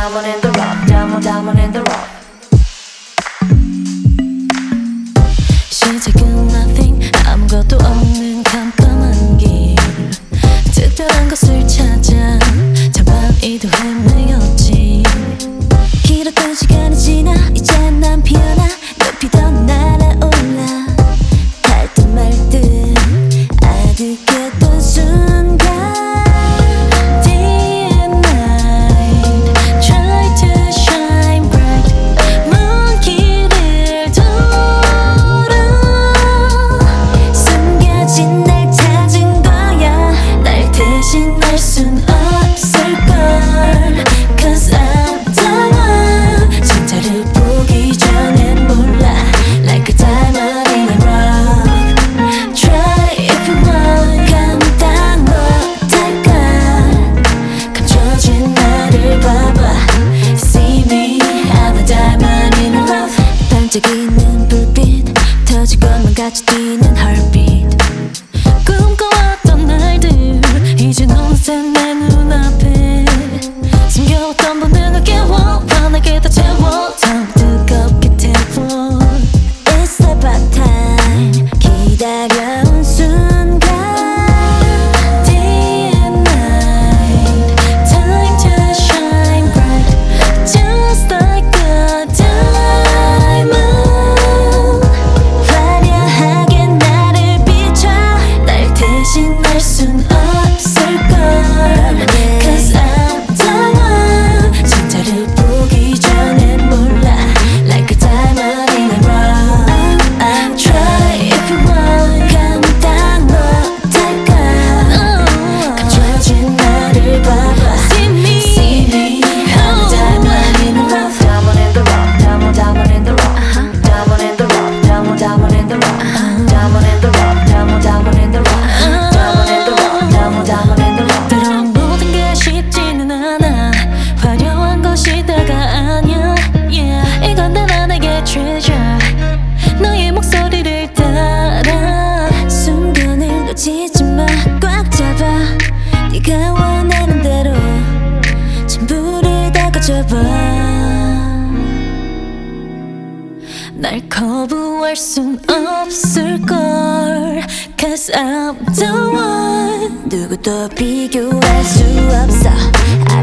diamond in the rough, diamond in the rough. 시작은 nothing, 아무것도 없는 깜깜한 길. 특별한 것을 찾아 자바이도 헤매었지. 길었던 시간이 지나 이젠 난 피어나 높이 더 날아올라. 갈 듯 말 듯 아득했던 순간. Day and night try to shine bright. 먼 길을 돌아 숨겨진 날 찾은 거야. 날 대신할 순 없을걸. Cause I'm the one. 진짜를 보기 전엔 몰라. Like a diamond in the rough. Try if you want. 감당 못할까. 감춰진 나를 봐봐. See me, I'm a diamond in the rough. 반짝이는 불빛 터질 것만 같이 뛰는 heartbeat. 꿈꿔왔던 날들 이젠 어느새 내 눈앞에. 숨겨왔던 본능을 깨워 환하게 다 채워 더 뜨겁게 태워. It's about time 기다려온 순간. Day and night time to shine bright. Just like a diamond. 화려하게 나를 비춰. 날 대신할 순 없을걸. Cause I'm the one. 진짜를 보기 전엔 몰라. Like a diamond in the rough. Try if you want. 감당 못할까. 감춰진 나를 봐봐. See me, I'm a diamond in the rough. Diamond in the rough, diamond in the rough. Diamond in the rough, diamond in the rough. Diamond in the rough, diamond in the rough. Diamond in the rough, diamond in the rough. 때론 모든 게 쉽지는 않아. 화려한 것이 다가 아니야. Yeah. 이건 내 나에게 treasure. 너의 목소리를 따라. 순간을 놓치지 마. 꽉 잡아. 네가 원하는 대로 전부를 다 가져봐. 날 거부할 순 없을걸. Cause I'm the one. 누구도 비교할 수 없어.